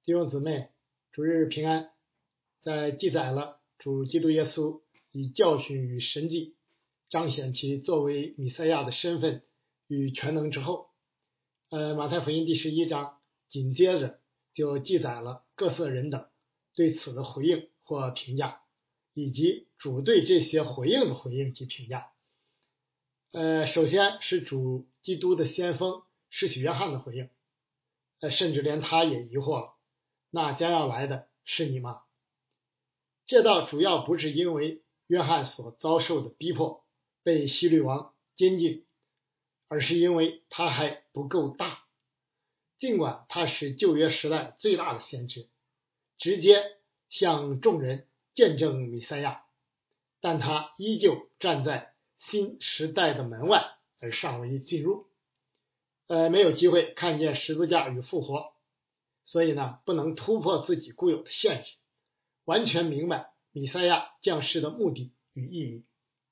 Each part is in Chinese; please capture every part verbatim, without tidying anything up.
弟兄姊妹，主日平安。在记载了主基督耶稣以教训与神迹彰显其作为弥赛亚的身份与全能之后，呃，马太福音第十一章紧接着就记载了各色人等对此的回应或评价，以及主对这些回应的回应及评价。呃，首先是主基督的先锋施洗约翰的回应，呃，甚至连他也疑惑了，那将要来的是你吗？这倒主要不是因为约翰所遭受的逼迫被希律王监禁，而是因为他还不够大。尽管他是旧约时代最大的先知，直接向众人见证弥赛亚，但他依旧站在新时代的门外，而尚未进入，呃，没有机会看见十字架与复活，所以呢，不能突破自己固有的限制，完全明白弥赛亚降世的目的与意义。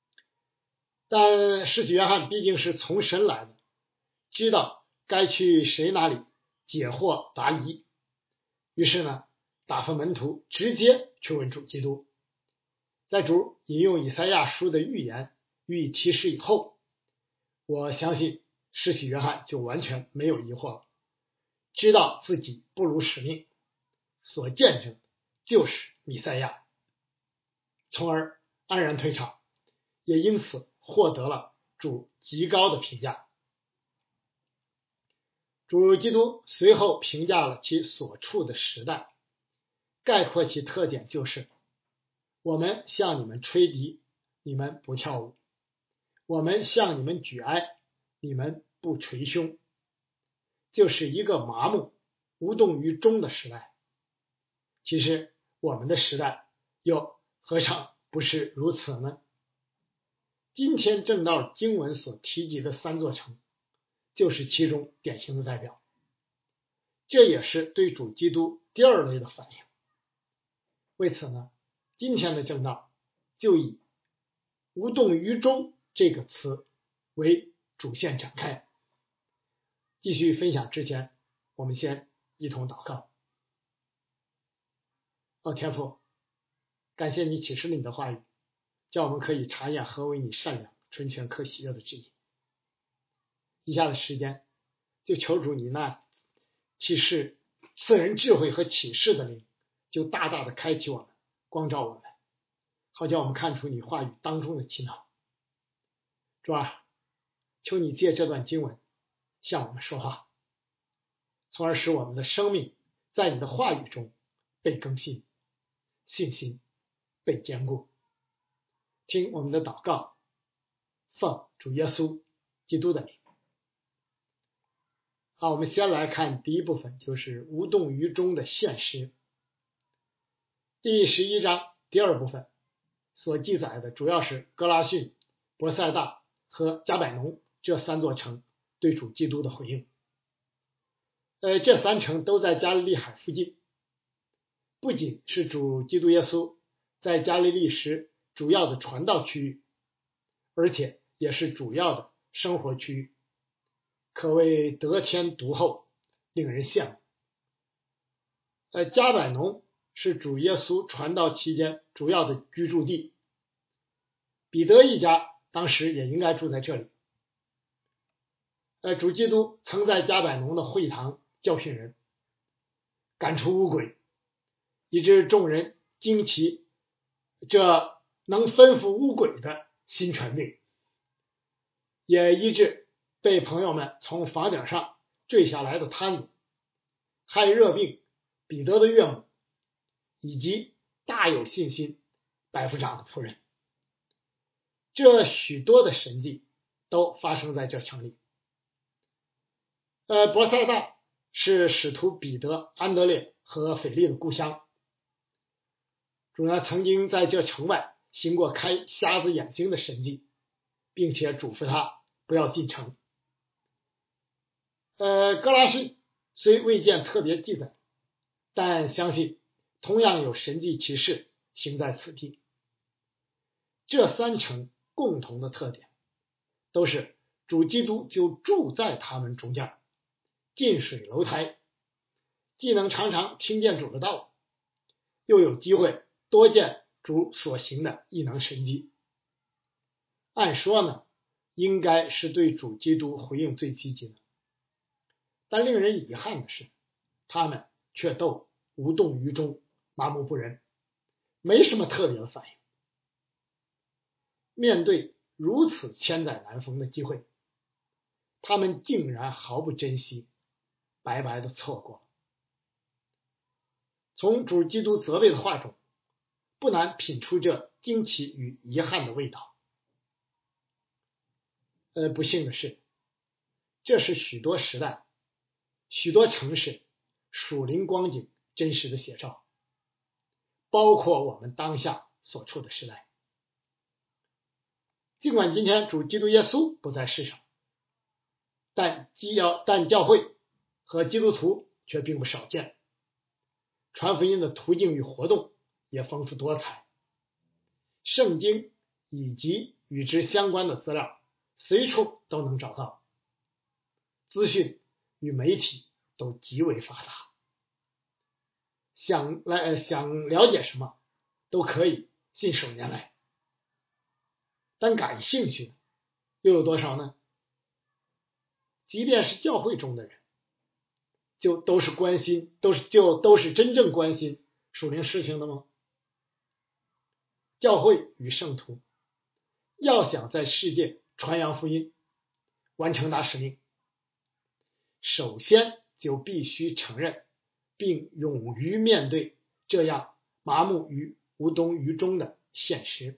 但施洗约翰毕竟是从神来的，知道该去谁那里解惑答疑，于是呢，打发门徒直接去问主基督。在主引用以赛亚书的预言予以提示以后，我相信施洗约翰就完全没有疑惑了，知道自己不辱使命，所见证就是弥赛亚，从而安然退场，也因此获得了主极高的评价。主基督随后评价了其所处的时代，概括其特点就是：我们向你们吹笛，你们不跳舞；我们向你们举哀，你们不捶胸。就是一个麻木无动于衷的时代。其实我们的时代又何尝不是如此呢？今天正道经文所提及的三座城就是其中典型的代表，这也是对主基督第二类的反应。为此呢，今天的正道就以无动于衷这个词为主线展开。继续分享之前，我们先一同祷告。哦，天父，感谢你启示了你的话语，叫我们可以查验何为你善良、纯全、可喜悦的旨意。以下的时间，就求主你那启示赐人智慧和启示的灵，就大大的开启我们，光照我们，好叫我们看出你话语当中的奇妙。主啊，求你借这段经文向我们说话，从而使我们的生命在你的话语中被更新，信心被坚固。听我们的祷告，奉主耶稣基督的名。好，我们先来看第一部分，就是无动于衷的现实。第十一章第二部分所记载的主要是哥拉汛、伯赛大和加百农这三座城对主基督的回应。呃，这三城都在加利利海附近，不仅是主基督耶稣在加利利时主要的传道区域，而且也是主要的生活区域，可谓得天独厚，令人羡慕。呃，加百农是主耶稣传道期间主要的居住地，彼得一家当时也应该住在这里。呃，主基督曾在加百农的会堂教训人，赶出污鬼，以致众人惊奇这能吩咐污鬼的新权柄，也医治被朋友们从房顶上坠下来的瘫子、害热病彼得的岳母，以及大有信心百夫长的夫人。这许多的神迹都发生在这城里。呃，伯赛大是使徒彼得、安德烈和腓力的故乡。主呢曾经在这城外行过开瞎子眼睛的神迹，并且嘱咐他不要进城。呃，哥拉汛虽未见特别记载，但相信同样有神迹奇事行在此地。这三城共同的特点都是主基督就住在他们中间，近水楼台， 既能常常听见主的道，又有机会多见主所行的异能神迹。按说呢，应该是对主基督回应最积极的，但令人遗憾的是，他们却都无动于衷，麻木不仁，没什么特别的反应。面对如此千载难逢的机会，他们竟然毫不珍惜，白白的错过了。从主基督责备的话中，不难品出这惊奇与遗憾的味道。呃，不幸的是，这是许多时代、许多城市属灵光景真实的写照，包括我们当下所处的时代。尽管今天主基督耶稣不在世上，但基要但教会和基督徒却并不少见，传福音的途径与活动也丰富多彩，圣经以及与之相关的资料随处都能找到，资讯与媒体都极为发达，想来想了解什么都可以信手拈来。但感兴趣的又有多少呢？即便是教会中的人，就都是关心，都是就都是真正关心属灵事情的吗？教会与圣徒要想在世界传扬福音，完成大使命，首先就必须承认并勇于面对这样麻木与无动于衷的现实。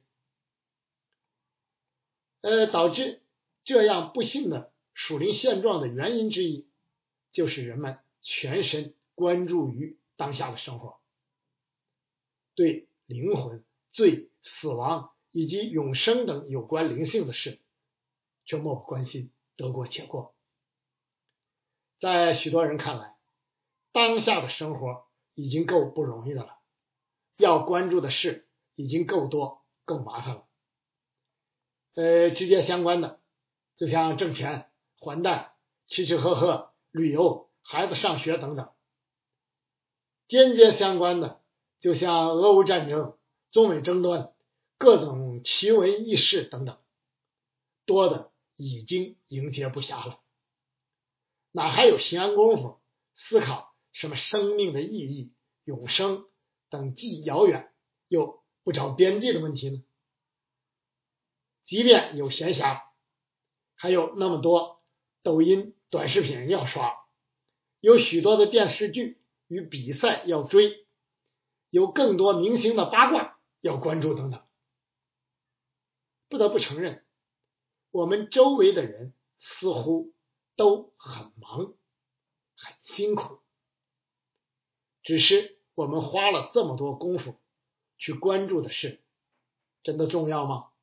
呃，导致这样不幸的属灵现状的原因之一，就是人们全神关注于当下的生活，对灵魂、罪、死亡以及永生等有关灵性的事却漠不关心，得过且过。在许多人看来，当下的生活已经够不容易的了，要关注的事已经够多够麻烦了。呃，直接相关的就像挣钱、还贷、吃吃喝喝、旅游、孩子上学等等；间接相关的就像俄乌战争、中美争端、各种奇闻异事等等，多的已经应接不暇了，哪还有闲工夫思考什么生命的意义、永生等既遥远又不着边际的问题呢？即便有闲暇，还有那么多抖音短视频要刷，有许多的电视剧与比赛要追，有更多明星的八卦要关注等等。不得不承认，我们周围的人似乎都很忙，很辛苦，只是我们花了这么多功夫去关注的事，真的重要吗？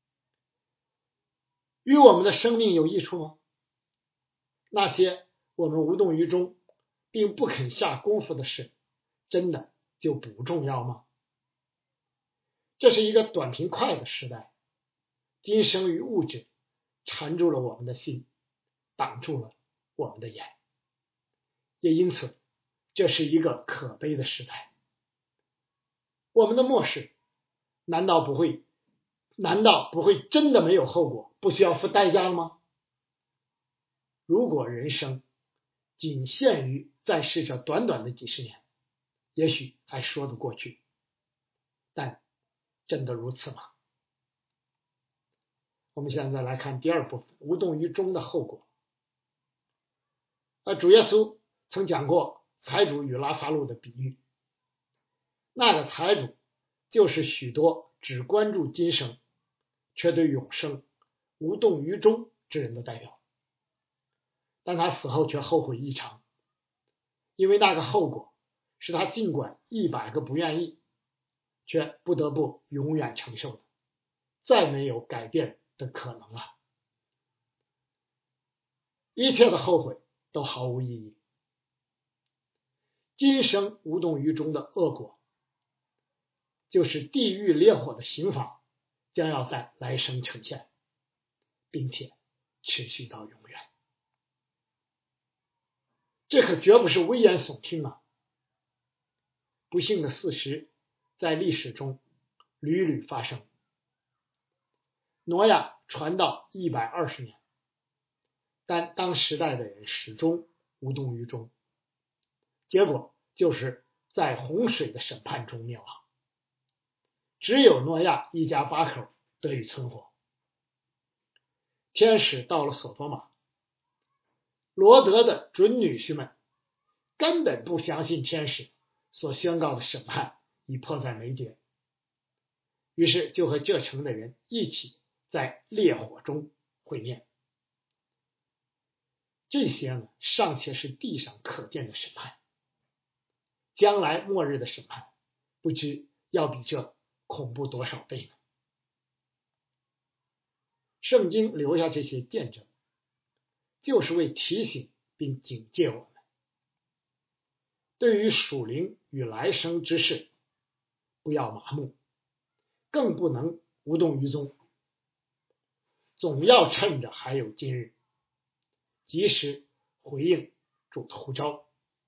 与我们的生命有益处吗？那些我们无动于衷并不肯下功夫的事，真的就不重要吗？这是一个短平快的时代，今生与物质缠住了我们的心，挡住了我们的眼，也因此这是一个可悲的时代。我们的漠视难道不会难道不会真的没有后果，不需要付代价了吗？如果人生仅限于在世这短短的几十年，也许还说得过去，但真的如此吗？我们现在来看第二部分，无动于衷的后果。主耶稣曾讲过财主与拉撒路的比喻，那个财主就是许多只关注今生却对永生无动于衷之人的代表，但他死后却后悔异常，因为那个后果是他尽管一百个不愿意，却不得不永远承受的，再没有改变的可能了。一切的后悔都毫无意义。今生无动于衷的恶果，就是地狱烈火的刑罚将要在来生呈现，并且持续到永远。这可绝不是危言耸听啊！ 不幸的事实在历史中屡屡发生。挪亚传道一百二十年，但当时代的人始终无动于衷，结果就是在洪水的审判中灭亡。只有挪亚一家八口得以存活。天使到了索多玛，罗德的准女婿们根本不相信天使所宣告的审判已迫在眉睫，于是就和这城的人一起在烈火中毁灭。这些呢，尚且是地上可见的审判，将来末日的审判不知要比这恐怖多少倍呢？圣经留下这些见证，就是为提醒并警戒我们，对于属灵与来生之事，不要麻木，更不能无动于衷，总要趁着还有今日，及时回应主的呼召。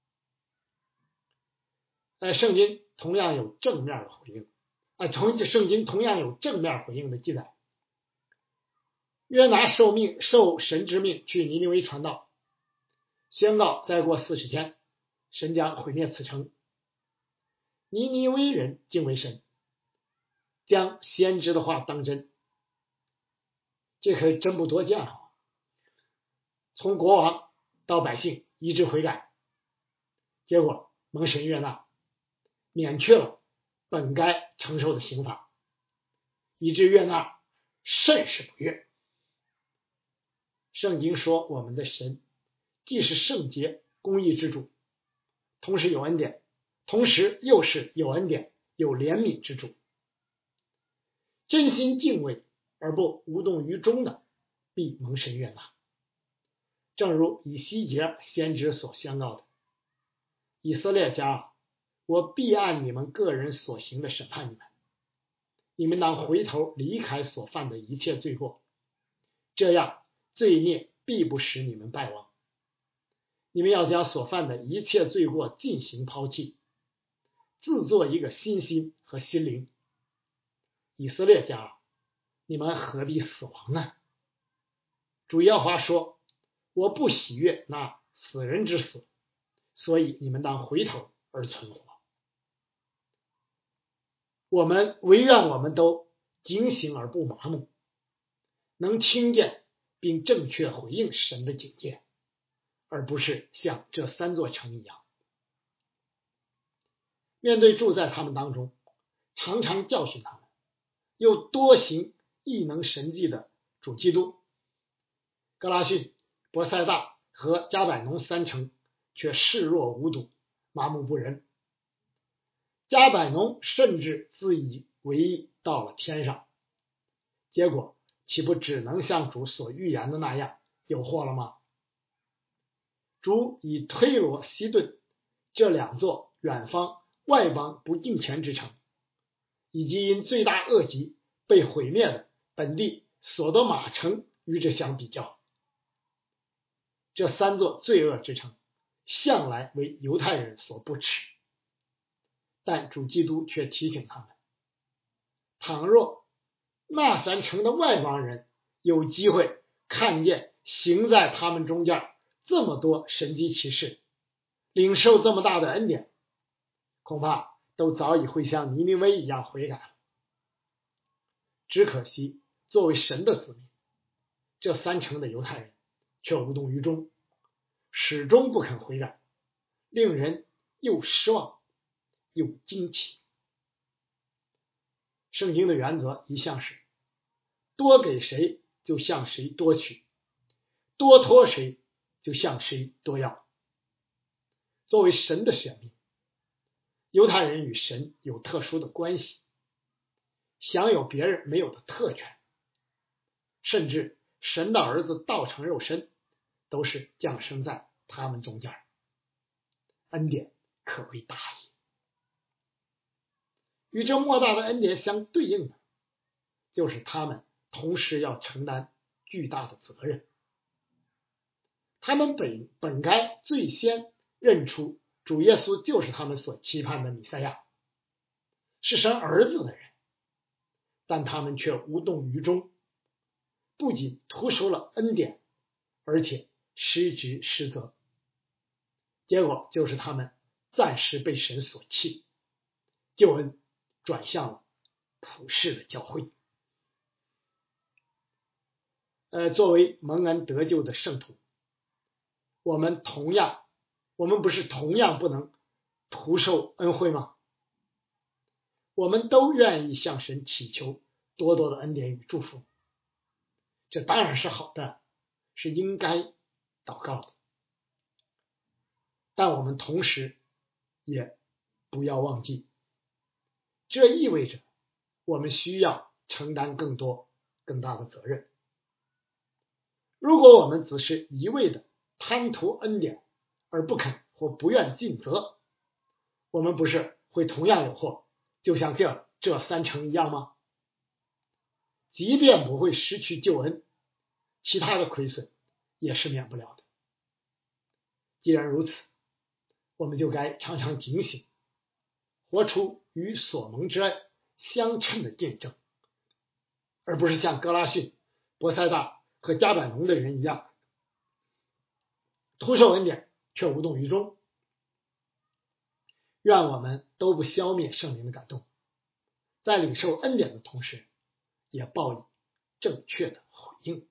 呃，圣经同样有正面的回应，啊、呃，同圣经同样有正面回应的记载。约拿受命受神之命去尼尼微传道，宣告再过四十天，神将毁灭此城。尼尼微人敬畏神，将先知的话当真，这可真不多见啊！从国王到百姓一致悔改，结果蒙神悦纳，免去了本该承受的刑罚，以致悦纳甚是不悦。圣经说，我们的神既是圣洁公义之主，同时有恩典，同时又是有恩典有怜悯之主。真心敬畏而不无动于衷的，必蒙神悦纳。正如以西结先知所宣告的：以色列家啊，我必按你们个人所行的审判你们，你们当回头离开所犯的一切罪过，这样罪孽必不使你们败亡。你们要将所犯的一切罪过进行抛弃，自作一个新心和心灵。以色列家，你们何必死亡呢？主耶和华说，我不喜悦那死人之死，所以你们当回头而存活。我们唯愿我们都警醒而不麻木，能听见并正确回应神的警戒，而不是像这三座城一样，面对住在他们当中，常常教训他们，又多行异能神迹的主基督。哥拉汛、伯赛大和加百农三城却视若无睹，麻木不仁。加百农甚至自以为意到了天上，结果岂不只能像主所预言的那样有祸了吗？主以推罗、西顿这两座远方外邦不敬虔之城，以及因罪大恶极被毁灭的本地所多玛城与之相比较，这三座罪恶之城向来为犹太人所不齿，但主基督却提醒他们，倘若那三城的外邦人有机会看见行在他们中间这么多神迹奇事，领受这么大的恩典，恐怕都早已会像尼尼微一样悔改了。只可惜作为神的子民，这三城的犹太人却无动于衷，始终不肯悔改，令人又失望又惊奇。圣经的原则一向是多给谁就向谁多取，多托谁就向谁多要。作为神的选民，犹太人与神有特殊的关系，享有别人没有的特权，甚至神的儿子道成肉身都是降生在他们中间，恩典可谓大矣。与这莫大的恩典相对应的，就是他们同时要承担巨大的责任。他们本本该最先认出主耶稣就是他们所期盼的弥赛亚，是神儿子的人，但他们却无动于衷，不仅徒收了恩典，而且失职失责，结果就是他们暂时被神所弃，救恩转向了普世的教会。呃，作为蒙恩得救的圣徒，我们同样，我们不是同样不能徒受恩惠吗？我们都愿意向神祈求多多的恩典与祝福，这当然是好的，是应该祷告的。但我们同时也不要忘记，这意味着我们需要承担更多更大的责任。如果我们只是一味的贪图恩典而不肯或不愿尽责，我们不是会同样有祸，就像这这三城一样吗？即便不会失去救恩，其他的亏损也是免不了的。既然如此，我们就该常常警醒，活出与所蒙之恩相称的见证，而不是像哥拉汛、伯赛大和加百农的人一样，徒受恩典却无动于衷。愿我们都不消灭圣灵的感动，在领受恩典的同时，也报以正确的回应。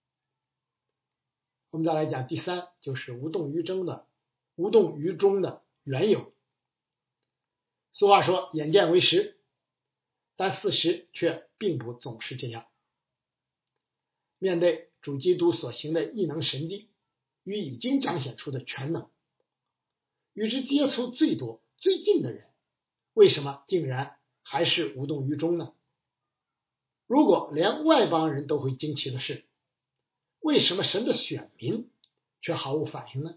我们再来讲第三，就是无动于衷的无动于衷的缘由。俗话说眼见为实，但事实却并不总是这样。面对主基督所行的异能神迹与已经彰显出的全能，与之接触最多最近的人，为什么竟然还是无动于衷呢？如果连外邦人都会惊奇的事，为什么神的选民却毫无反应呢？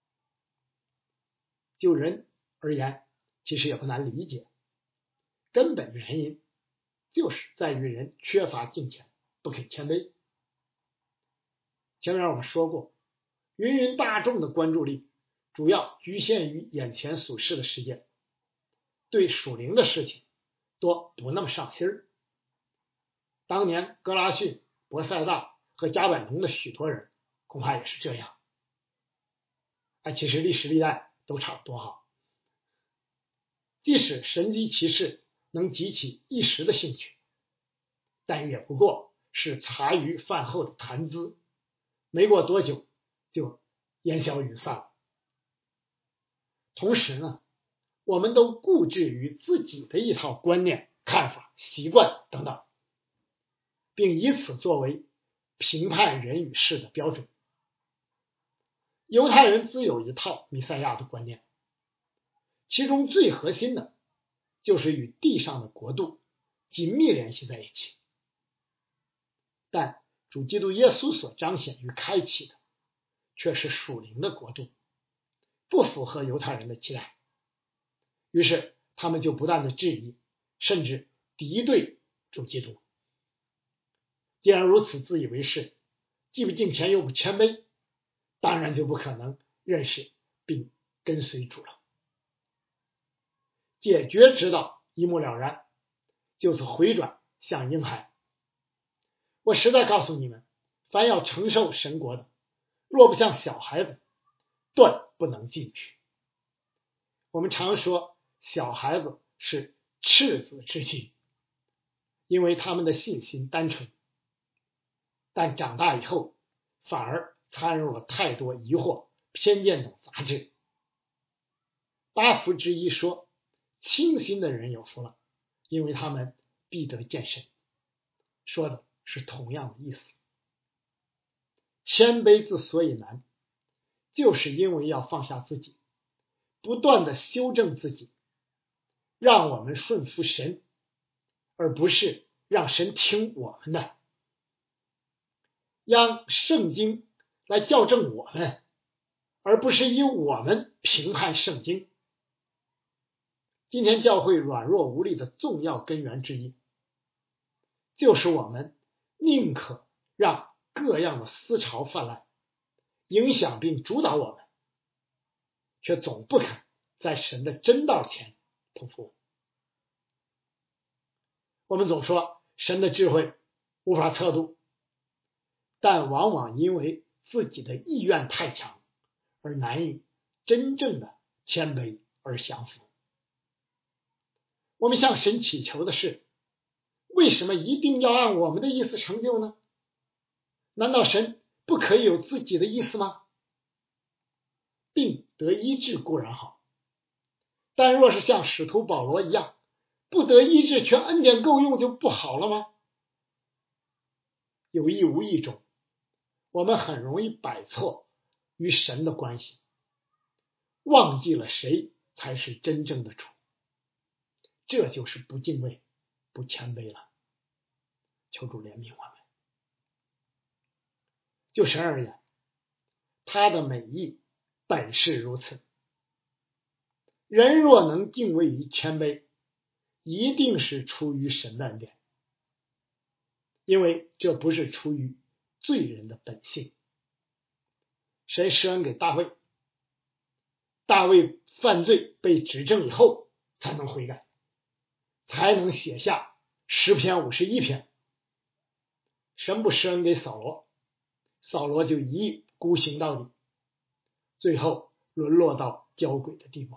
就人而言，其实也不难理解，根本原因就是在于人缺乏敬虔，不肯谦卑。前面我们说过，芸芸大众的关注力主要局限于眼前俗世的事件，对属灵的事情多不那么上心儿。当年哥拉汛、伯赛大和加百农的许多人恐怕也是这样。哎，其实历史历代都差不多哈。即使神迹奇事能激起一时的兴趣，但也不过是茶余饭后的谈资，没过多久就烟消云散了。同时呢，我们都固执于自己的一套观念、看法、习惯等等，并以此作为评判人与事的标准。犹太人自有一套弥赛亚的观念，其中最核心的就是与地上的国度紧密联系在一起。但主基督耶稣所彰显与开启的却是属灵的国度，不符合犹太人的期待。于是他们就不断的质疑，甚至敌对主基督。既然如此自以为是，既不敬虔又不谦卑，当然就不可能认识并跟随主了。解决之道一目了然，就是回转向婴孩。我实在告诉你们，凡要承受神国的，若不像小孩子，断不能进去。我们常说小孩子是赤子之心，因为他们的信心单纯，但长大以后反而掺入了太多疑惑、偏见等杂质。八福之一说，清心的人有福了，因为他们必得见神，说的是同样的意思。谦卑之所以难，就是因为要放下自己，不断的修正自己，让我们顺服神，而不是让神听我们的，让圣经来校正我们，而不是以我们评判圣经。今天教会软弱无力的重要根源之一，就是我们宁可让各样的思潮泛滥，影响并主导我们，却总不肯在神的真道前匍匐。我们总说神的智慧无法测度，但往往因为自己的意愿太强，而难以真正的谦卑而降服。我们向神祈求的是，为什么一定要按我们的意思成就呢？难道神不可以有自己的意思吗？病得医治固然好，但若是像使徒保罗一样，不得医治却恩典够用，就不好了吗？有意无意中，我们很容易摆错与神的关系，忘记了谁才是真正的主，这就是不敬畏、不谦卑了。求主怜悯我们。就神而言，他的美意本是如此。人若能敬畏与谦卑，一定是出于神的恩典，因为这不是出于罪人的本性。神施恩给大卫，大卫犯罪被指证以后才能悔改，才能写下诗篇五十一篇。神不施恩给扫罗，扫罗就一意孤行到底，最后沦落到交鬼的地步。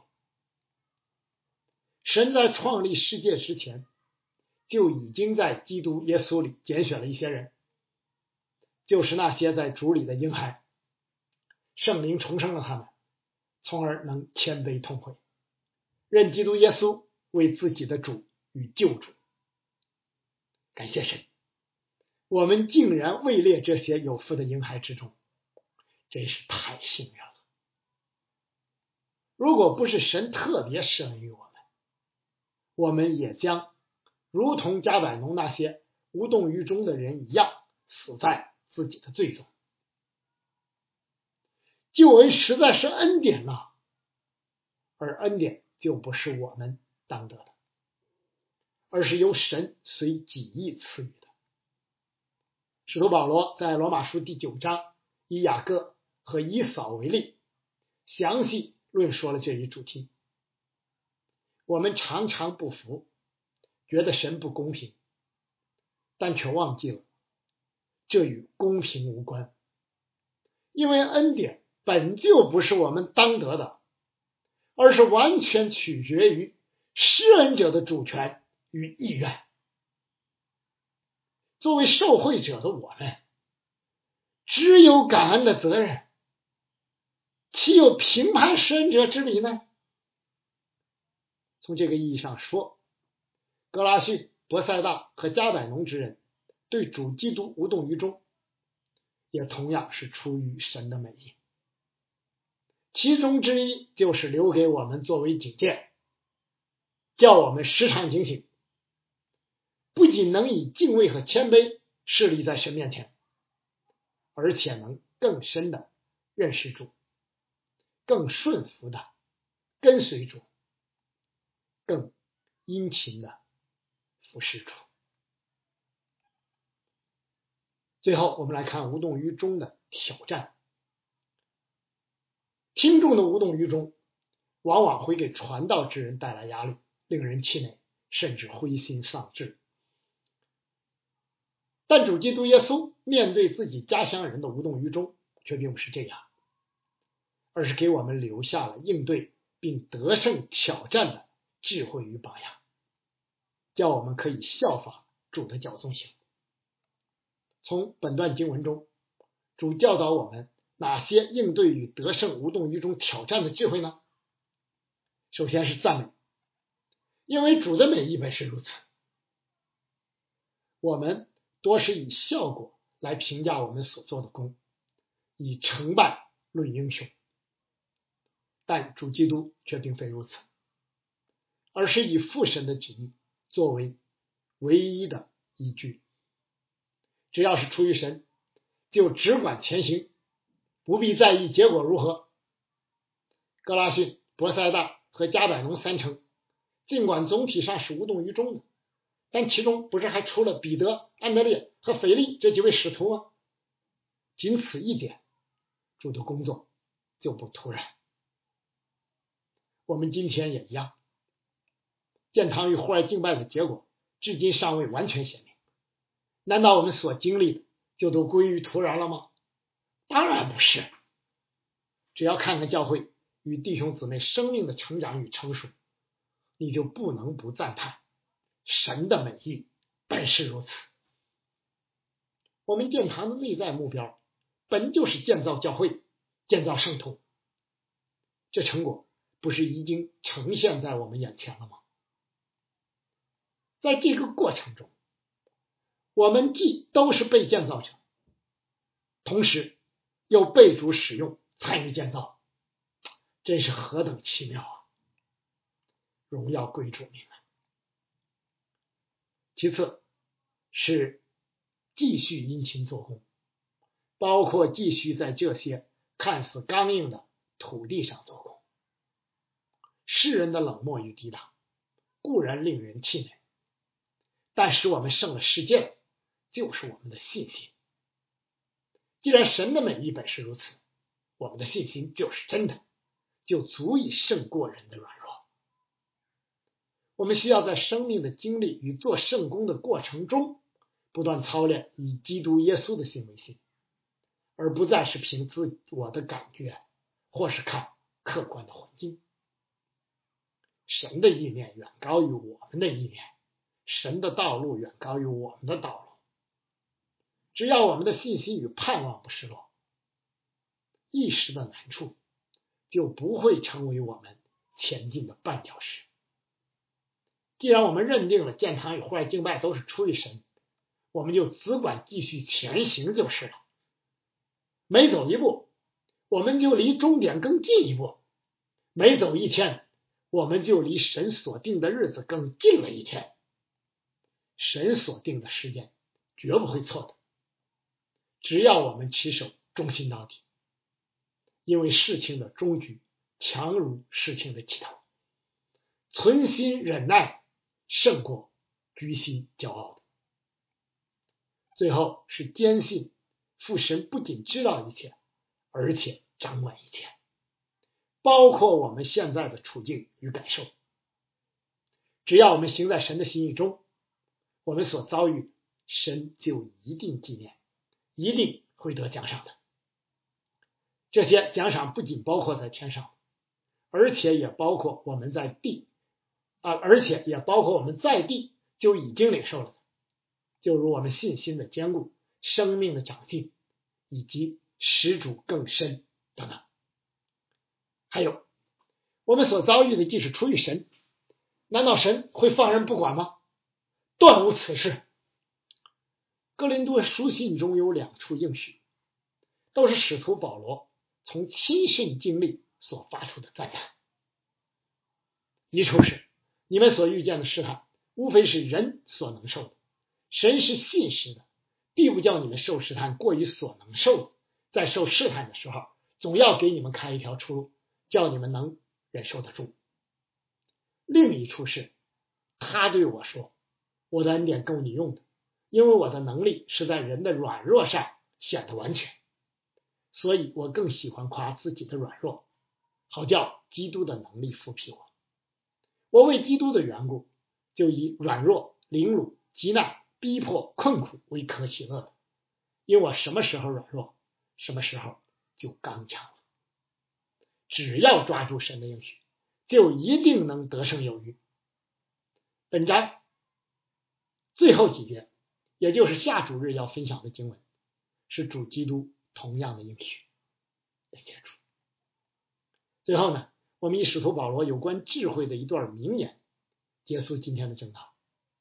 神在创立世界之前，就已经在基督耶稣里拣选了一些人，就是那些在主里的婴孩，圣灵重生了他们，从而能谦卑痛悔，认基督耶稣为自己的主与救主。感谢神，我们竟然位列这些有福的婴孩之中，真是太幸运了。如果不是神特别施恩于我们，我们也将如同加百农那些无动于衷的人一样，死在自己的罪中。救恩实在是恩典啊，而恩典就不是我们当得的，而是由神随己意赐予的。使徒保罗在罗马书第九章以雅各和以扫为例，详细论说了这一主题。我们常常不服，觉得神不公平，但却忘记了这与公平无关，因为恩典本就不是我们当得的，而是完全取决于施恩者的主权与意愿。作为受惠者的我们，只有感恩的责任，岂有评判施恩者之理呢？从这个意义上说，格拉逊、伯赛大和加百农之人对主基督无动于衷，也同样是出于神的美意。其中之一就是留给我们作为警戒，叫我们时常警醒，不仅能以敬畏和谦卑侍立在神面前，而且能更深的认识主，更顺服的跟随主，更殷勤的服侍主。最后我们来看无动于衷的挑战。听众的无动于衷往往会给传道之人带来压力，令人气馁，甚至灰心丧志。但主基督耶稣面对自己家乡人的无动于衷却并不是这样，而是给我们留下了应对并得胜挑战的智慧与榜样，叫我们可以效法主的教宗行。从本段经文中，主教导我们哪些应对与得胜无动于衷挑战的智慧呢？首先是赞美，因为主的美意本是如此。我们多是以效果来评价我们所做的功，以成败论英雄，但主基督却并非如此，而是以父神的旨意作为唯一的依据。只要是出于神，就只管前行，不必在意结果如何。格拉逊、伯赛大和加百农三城，尽管总体上是无动于衷的，但其中不是还出了彼得、安德烈和腓力这几位使徒吗？仅此一点，主的工作就不突然。 我们今天也一样。建堂与户外敬拜的结果至今尚未完全显明，难道我们所经历的就都归于徒然了吗？当然不是。只要看看教会与弟兄姊妹生命的成长与成熟，你就不能不赞叹神的美意本是如此。我们建堂的内在目标本就是建造教会，建造圣徒，这成果不是已经呈现在我们眼前了吗？在这个过程中，我们既都是被建造者，同时又被主使用参与建造，真是何等奇妙啊！荣耀归主名啊！其次是继续殷勤做工，包括继续在这些看似刚硬的土地上做工。世人的冷漠与抵挡固然令人气馁，但使我们胜了世界的就是我们的信心。既然神的美意本是如此，我们的信心就是真的，就足以胜过人的软弱。我们需要在生命的经历与做圣工的过程中，不断操练以基督耶稣的心为心，而不再是凭自我的感觉，或是看客观的环境。神的意念远高于我们的意念，神的道路远高于我们的道路。只要我们的信心与盼望不失落，一时的难处就不会成为我们前进的绊脚石。既然我们认定了建堂与户外敬拜都是出于神，我们就只管继续前行就是了。每走一步，我们就离终点更近一步；每走一天，我们就离神所定的日子更近了一天。神所定的时间绝不会错的，只要我们持守忠心到底。因为事情的终局强如事情的起头，存心忍耐胜过居心骄傲的。最后是坚信父神不仅知道一切，而且掌管一切，包括我们现在的处境与感受。只要我们行在神的心意中，我们所遭遇，神就一定纪念，一定会得奖赏的。这些奖赏不仅包括在天上，而且也包括我们在地啊，而且也包括我们在地就已经领受了的，就如我们信心的坚固、生命的长进，以及使主更深等等。还有，我们所遭遇的既是出于神，难道神会放任不管吗？断无此事。哥林多书信中有两处应许，都是使徒保罗从亲身经历所发出的赞叹。一处是你们所遇见的试探，无非是人所能受的，神是信实的，必不叫你们受试探过于所能受的，在受试探的时候，总要给你们开一条出路，叫你们能忍受得住。另一处是他对我说，我的恩典够你用的，因为我的能力是在人的软弱上显得完全，所以我更喜欢夸自己的软弱，好叫基督的能力覆庇我。我为基督的缘故，就以软弱、凌辱、极难、逼迫、困苦为可喜乐的，因为我什么时候软弱，什么时候就刚强了。只要抓住神的应许，就一定能得胜有余。本章最后几节，也就是下主日要分享的经文，是主基督同样的应许的接触。最后呢，我们以使徒保罗有关智慧的一段名言结束今天的正道。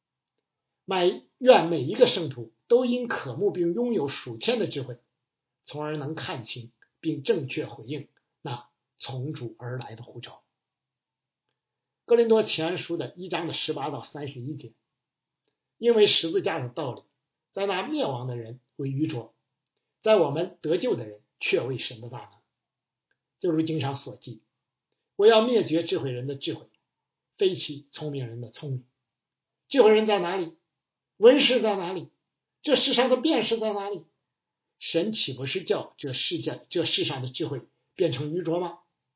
愿每一个圣徒都因渴慕并拥有属天的智慧，从而能看清并正确回应那从主而来的呼召。哥林多前书的一章的十八到三十一节，因为十字架的道理，在那灭亡的人为愚拙，在我们得救的人却为神的大能。就如经上所记，我要灭绝智慧人的智慧，废弃聪明人的聪明。智慧人在哪里？文士在哪里？这世上的辩士在哪里？神岂不是叫这世界这世上的智慧变成愚拙吗？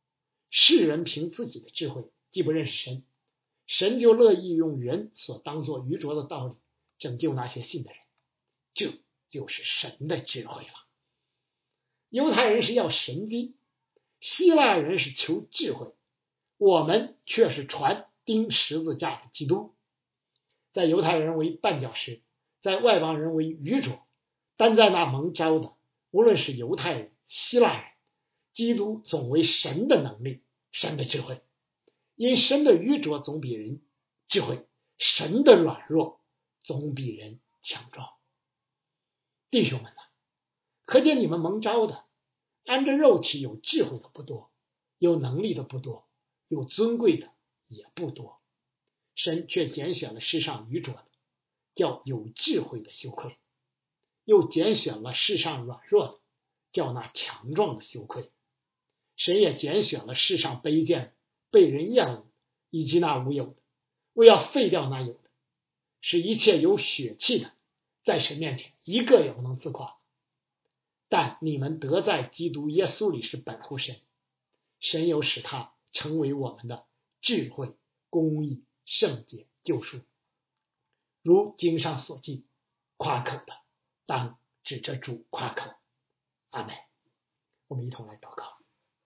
世人凭自己的智慧既不认识神，神就乐意用人所当作愚拙的道理拯救那些信的人，这就是神的智慧了。犹太人是要神迹，希腊人是求智慧，我们却是传钉十字架的基督。在犹太人为绊脚石，在外邦人为愚拙，但在那蒙召的，无论是犹太人、希腊人，基督总为神的能力，神的智慧。因神的愚拙总比人智慧，神的软弱总比人强壮。弟兄们呐，可见你们蒙召的，按着肉体有智慧的不多，有能力的不多，有尊贵的也不多，神却拣选了世上愚拙的，叫有智慧的羞愧；又拣选了世上软弱的，叫那强壮的羞愧。神也拣选了世上卑贱的，被人厌恶的，以及那无有的，为要废掉那有的，使一切有血气的，在神面前一个也不能自夸。但你们得在基督耶稣里是本乎神，神有使他成为我们的智慧、公义、圣洁、救赎。如经上所记，夸口的当指着主夸口。阿们。我们一同来祷告。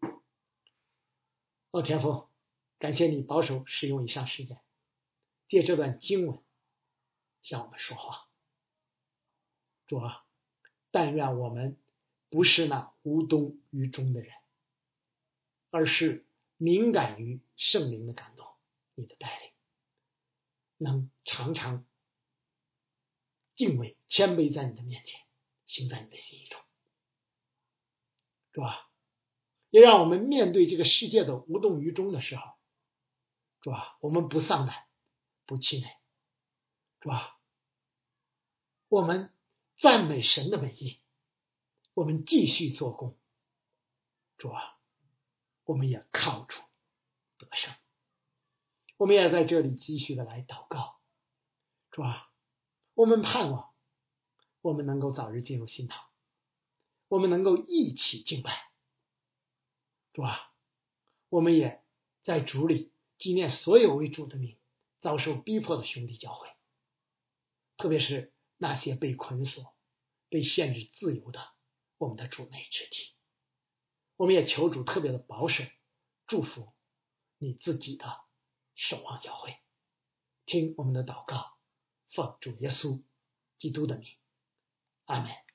哦，天父，感谢你保守使用以上时间，借这段经文向我们说话。主啊，但愿我们不是那无动于衷的人，而是敏感于圣灵的感动，你的带领，能常常敬畏谦卑在你的面前，行在你的心意中。主啊，也让我们面对这个世界的无动于衷的时候，主啊，我们不丧胆，不气馁。主啊，我们赞美神的美意，我们继续做工。主啊，我们也靠主得胜。我们也在这里继续的来祷告。主啊，我们盼望我们能够早日进入新堂，我们能够一起敬拜。主啊，我们也在主里纪念所有为主的名遭受逼迫的兄弟教会，特别是那些被捆锁、被限制自由的我们的主内肢体。我们也求主特别的保守祝福你自己的守望教会。听我们的祷告，奉主耶稣基督的名，阿们。